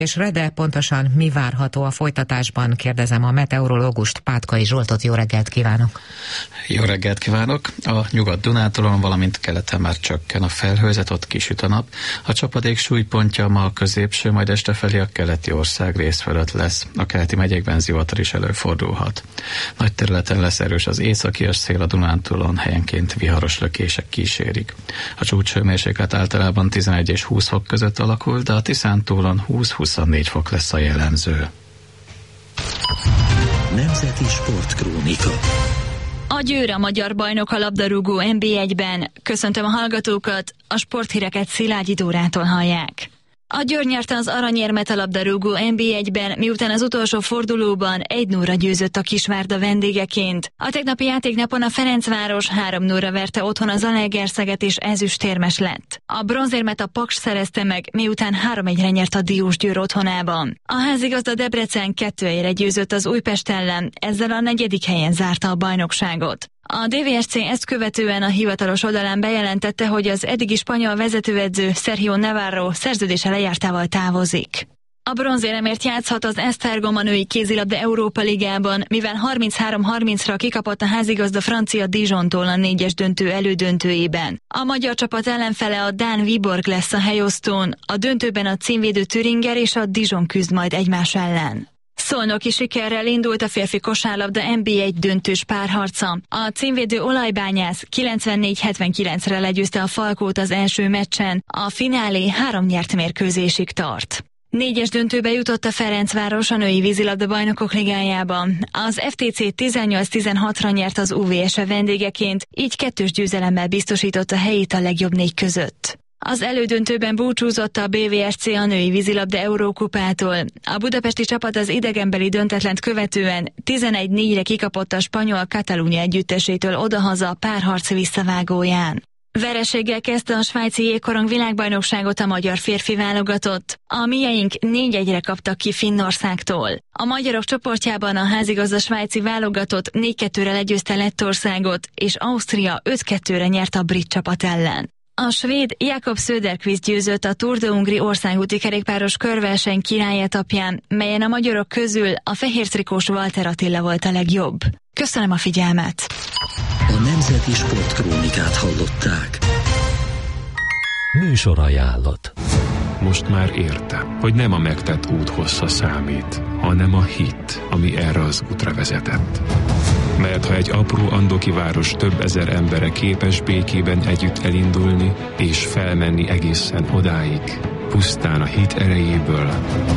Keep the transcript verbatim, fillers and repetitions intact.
És de pontosan mi várható a folytatásban, kérdezem a meteorológust, Pátkai Zsoltot. Jó reggelt kívánok! Jó reggelt kívánok! A Nyugat-Dunántúlon, valamint keleten már csökken a felhőzet, ott kisüt a nap. A csapadék súlypontja ma a középső, majd este felé a keleti ország rész fölött lesz. A keleti megyékben zivatar is előfordulhat. Nagy területen lesz erős az északias szél, a Dunántúlon helyenként viharos lökések kísérik. A csúcshőmérséklet általában tizenegy és húsz fok között alakul, de a Tiszántúlon húsz-huszonnégy fok lesz a jellemző. Nemzeti Sportkrónika. A Győr a magyar bajnok a labdarúgó en bé egyben. Köszöntöm a hallgatókat, a sporthíreket Szilágyi Dórától hallják. A Győr nyerte az aranyérmet a labdarúgó en bé egyben, miután az utolsó fordulóban egy nullra győzött a Kisvárda vendégeként. A tegnapi játéknapon a Ferencváros három nullra verte otthon a Zalaegerszeget és ezüstérmes lett. A bronzérmet a Paks szerezte meg, miután három egyre nyert a Diósgyőr otthonában. A házigazda Debrecen kettő egyre győzött az Újpest ellen, ezzel a negyedik helyen zárta a bajnokságot. A dé vé es cé ezt követően a hivatalos oldalán bejelentette, hogy az eddigi spanyol vezetőedző Sergio Navarro szerződése lejártával távozik. A bronzéremért játszhat az Esztergom a női kézilabda Európa Ligában, mivel harminchárom harmincra kikapott a házigazda francia Dijontól a négyes döntő elődöntőjében. A magyar csapat ellenfele a dán Viborg lesz a helyosztón, a döntőben a címvédő Thüringer és a Dijon küzd majd egymás ellen. Szolnoki sikerrel indult a férfi kosárlabda en bé egy döntős párharca. A címvédő Olajbányász kilencvennégy hetvenkilencre legyőzte a Falkót az első meccsen, a finálé három nyert mérkőzésig tart. Négyes döntőbe jutott a Ferencváros a női vízilabda bajnokok ligájában. Az ef té cé tizennyolc tizenhatra nyert az u vé es e vendégeként, így kettős győzelemmel biztosította helyét a legjobb négy között. Az elődöntőben búcsúzott a bé vé es cé a női vízilabda Eurókupától. A budapesti csapat az idegenbeli döntetlent követően tizenegy négyre kikapott a spanyol Catalunya együttesétől odahaza párharc visszavágóján. Vereséggel kezdte a svájci jégkorong világbajnokságot a magyar férfi válogatott. A mieink négy egyre kaptak ki Finnországtól. A magyarok csoportjában a házigazda svájci válogatott négy kettőre legyőzte Lettországot, és Ausztria öt kettőre nyert a brit csapat ellen. A svéd Jakob Söderqvist győzött a Tour de Hongrie országúti kerékpáros körverseny királlyetapján, melyen a magyarok közül a fehér trikós Walter Attila volt a legjobb. Köszönöm a figyelmet! A Nemzeti Sportkrónikát hallották. Műsorajánlat. Most már értem, hogy nem a megtett út hossza számít, hanem a hit, ami erre az útra vezetett. Mert ha egy apró andoki város több ezer embere képes békében együtt elindulni és felmenni egészen odáig, pusztán a hit erejéből,